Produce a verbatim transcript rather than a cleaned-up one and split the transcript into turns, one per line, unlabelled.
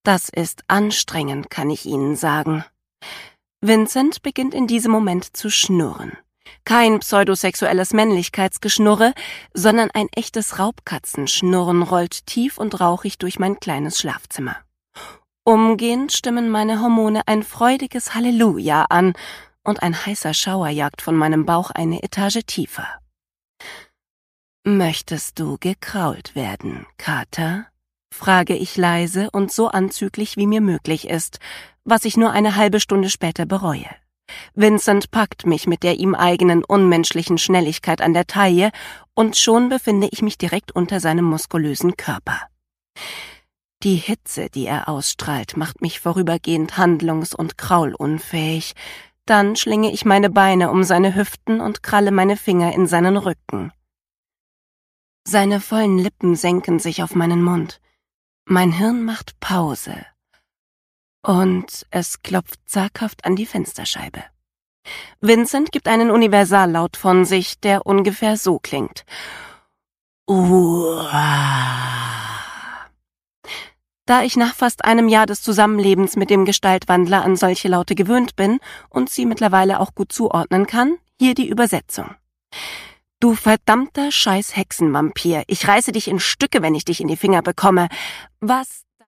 Das ist anstrengend, kann ich Ihnen sagen. Vincent beginnt in diesem Moment zu schnurren. Kein pseudosexuelles Männlichkeitsgeschnurre, sondern ein echtes Raubkatzenschnurren rollt tief und rauchig durch mein kleines Schlafzimmer. Umgehend stimmen meine Hormone ein freudiges Halleluja an und ein heißer Schauer jagt von meinem Bauch eine Etage tiefer. »Möchtest du gekrault werden, Kater?« frage ich leise und so anzüglich, wie mir möglich ist, was ich nur eine halbe Stunde später bereue. Vincent packt mich mit der ihm eigenen unmenschlichen Schnelligkeit an der Taille und schon befinde ich mich direkt unter seinem muskulösen Körper. Die Hitze, die er ausstrahlt, macht mich vorübergehend handlungs- und kraulunfähig. Dann schlinge ich meine Beine um seine Hüften und kralle meine Finger in seinen Rücken. Seine vollen Lippen senken sich auf meinen Mund. Mein Hirn macht Pause. Und es klopft zaghaft an die Fensterscheibe. Vincent gibt einen Universallaut von sich, der ungefähr so klingt. Uah. Da ich nach fast einem Jahr des Zusammenlebens mit dem Gestaltwandler an solche Laute gewöhnt bin und sie mittlerweile auch gut zuordnen kann, hier die Übersetzung. »Du verdammter scheiß Hexenvampir, ich reiße dich in Stücke, wenn ich dich in die Finger bekomme. Was